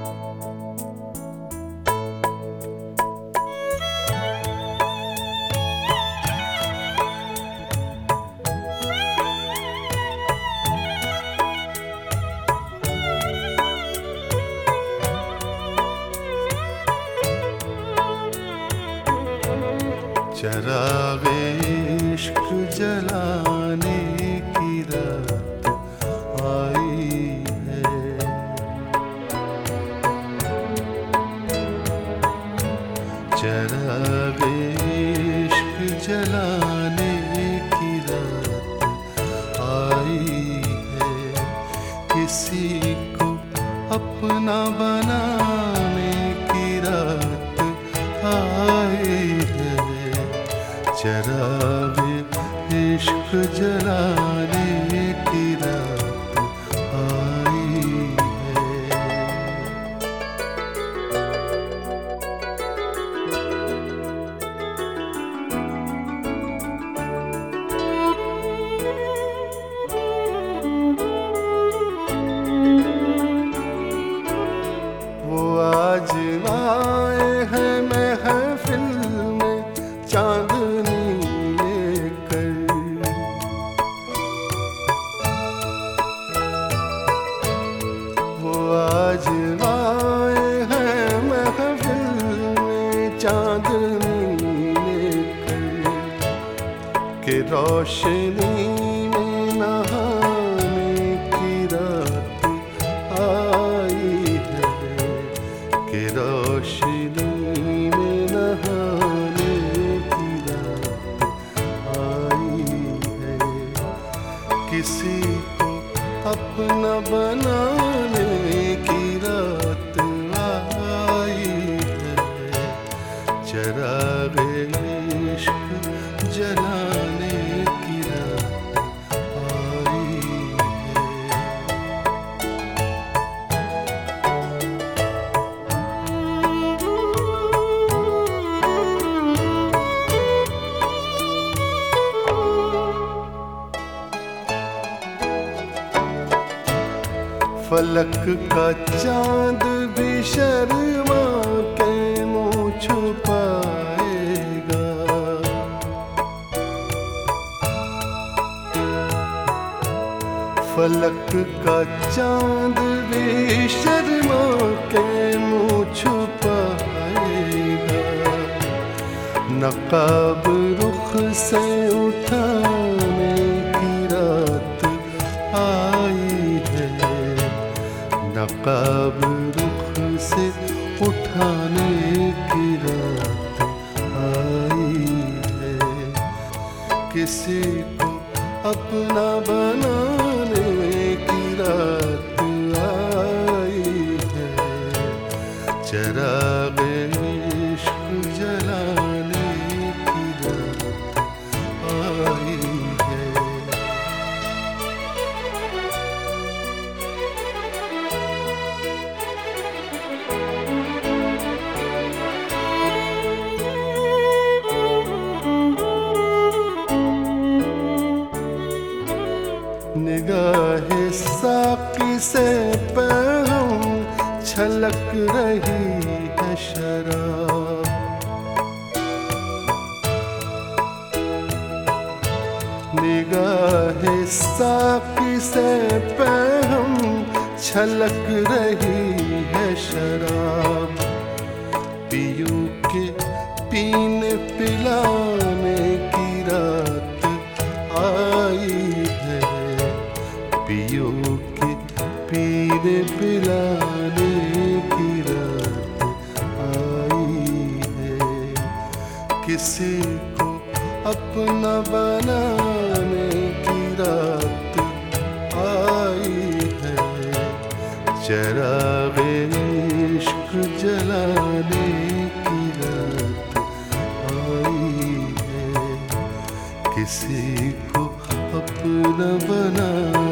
चरागे इश्क जलाने की रात आई है। चरागे इश्क जलाने की रात आई है। किसी को अपना बनाने की रात आई है। चरागे इश्क जलाने की रात आई है। वो आज आए हैं महफिल में चांदनी आज आए हैं महफिल में चांदनी लेकर के रोशनी में नहाने की रात आई है। के रोशनी में नहाने की रात आई है। किसी को अपना बनाने की रात आई है। चरागे इश्क जलाने की रात आई है। फलक का चांद भी शर्मा के मुँह छुपाएगा। फलक का चांद भी शर्मा के मुँह छुपाएगा। नकाब रुख से उठाने की रात आई है। नकाब रुख से उठाने की रात आई है। किसी को अपना बनाने की रात आई है। चरागे इश्क जलाने की रात आई है। निगाहे साकी से पैहम छलक रही है शराब। निगाहे साकी से पैहम छलक रही है शराब। पियूं के पीने पिलाने की रात आई है। पियो के पीने पिलाने की रात आई है। किसी को अपना बनाने की रात आई है। चरागे इश्क जलाने की रात आई है। किसी को अपना बना